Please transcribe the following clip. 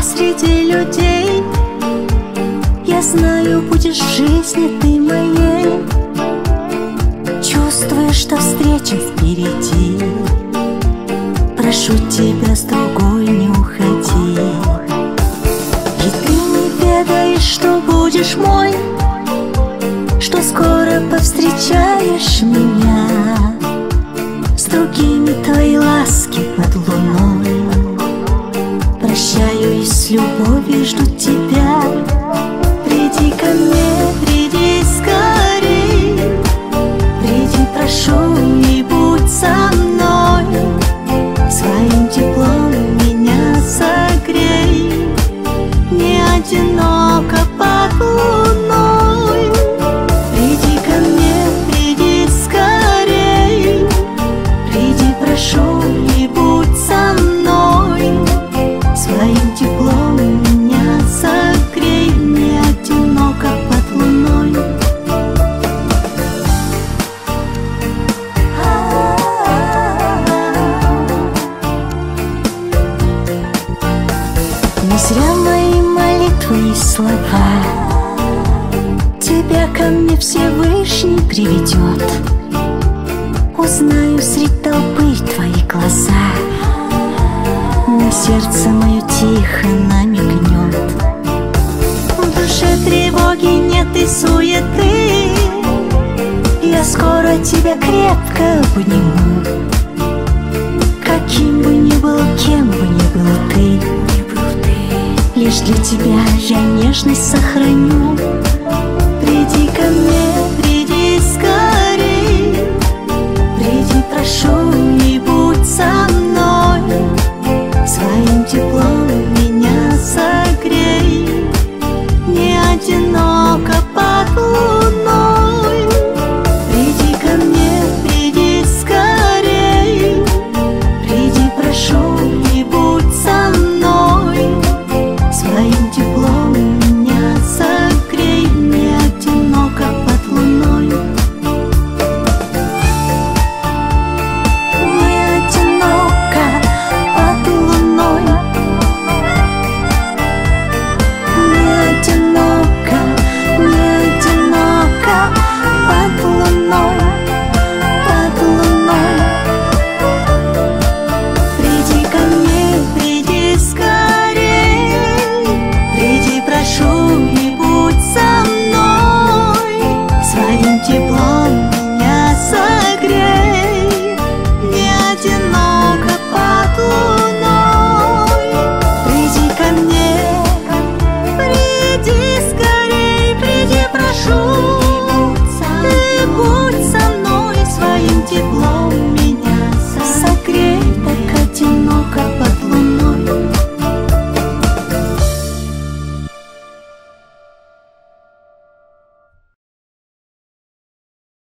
тебя среди людей. Я знаю, будешь в жизни ты моей. Чувствую, что встреча впереди. Прошу тебя, с другой не уходи. И ты не ведаешь, что будешь мой, что скоро повстречаешь меня. С другими твои ласки под луной. Прощаю и с любовью жду тебя. Приди ко мне, приди скорей. Приди, прошу, и будь со мной. Своим теплом меня согрей. Не одиноко под луной. Приди ко мне, приди скорей. Приди, прошу, и будь со мной. Своим теплом меня согрей. Не одиноко под луной. Не зря мои молитвы и слова тебя ко мне Всевышний приведет. Узнаю среди толпы твои глаза. На сердце мое тихо намекнет. В душе тревоги нет и суеты. Я скоро тебя крепко обниму. Каким бы ни был, кем бы ни был ты, лишь для тебя я нежность сохраню.